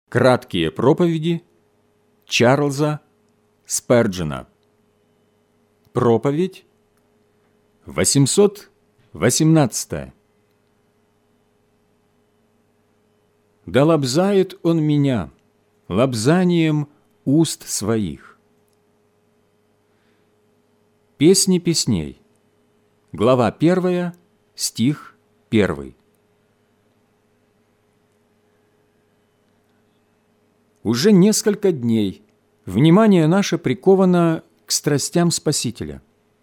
Краткие проповеди Чарльза Сперджена. Проповедь 818. «Да лобзает он меня лобзанием уст своих». Песни песней, глава 1, стих 1. Уже несколько дней внимание наше приковано к страстям Спасителя,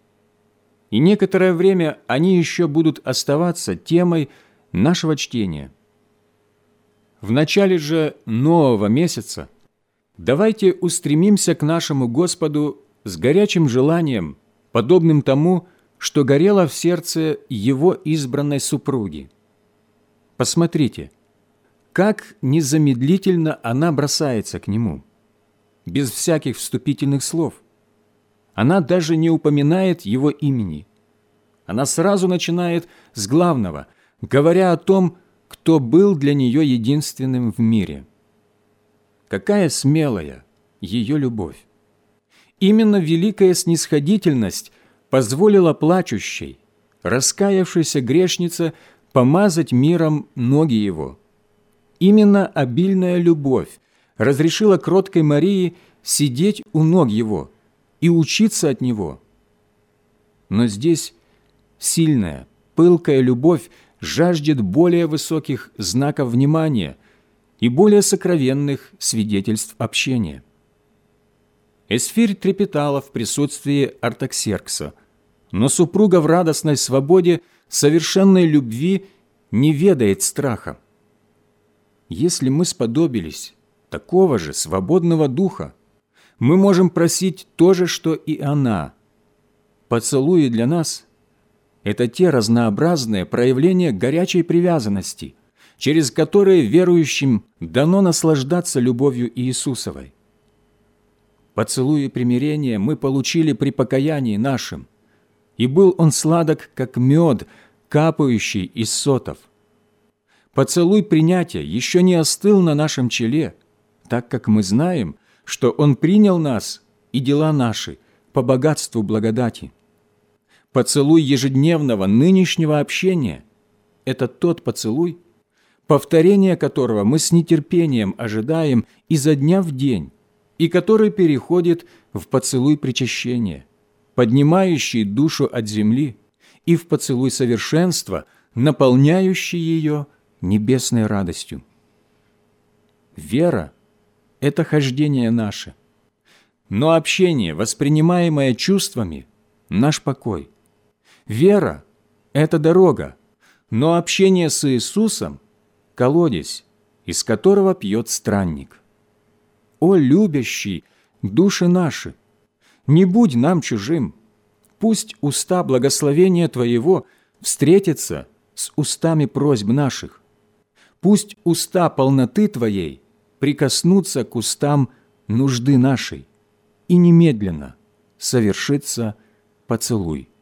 и некоторое время они еще будут оставаться темой нашего чтения. В начале же нового месяца давайте устремимся к нашему Господу с горячим желанием, подобным тому, что горело в сердце Его избранной супруги. Посмотрите, как незамедлительно она бросается к Нему, без всяких вступительных слов. Она даже не упоминает Его имени. Она сразу начинает с главного, говоря о том, кто был для нее единственным в мире. Какая смелая ее любовь! Именно великая снисходительность позволила плачущей, раскаявшейся грешнице помазать миром ноги Его. Именно обильная любовь разрешила кроткой Марии сидеть у ног Его и учиться от Него. Но здесь сильная, пылкая любовь жаждет более высоких знаков внимания и более сокровенных свидетельств общения. Эсфирь трепетала в присутствии Артаксеркса, но супруга в радостной свободе совершенной любви не ведает страха. Если мы сподобились такого же свободного духа, мы можем просить то же, что и она. Поцелуи для нас – это те разнообразные проявления горячей привязанности, через которые верующим дано наслаждаться любовью Иисусовой. Поцелуи примирения мы получили при покаянии нашем, и был он сладок, как мед, капающий из сотов. Поцелуй принятия еще не остыл на нашем челе, так как мы знаем, что Он принял нас и дела наши по богатству благодати. Поцелуй ежедневного нынешнего общения – это тот поцелуй, повторение которого мы с нетерпением ожидаем изо дня в день, и который переходит в поцелуй причащения, поднимающий душу от земли, и в поцелуй совершенства, наполняющий ее небесной радостью. Вера – это хождение наше, но общение, воспринимаемое чувствами – наш покой. Вера – это дорога, но общение с Иисусом – колодец, из которого пьет странник. О, любящий души наши, не будь нам чужим, пусть уста благословения Твоего встретятся с устами просьб наших. Пусть уста полноты Твоей прикоснутся к устам нужды нашей, и немедленно совершится поцелуй.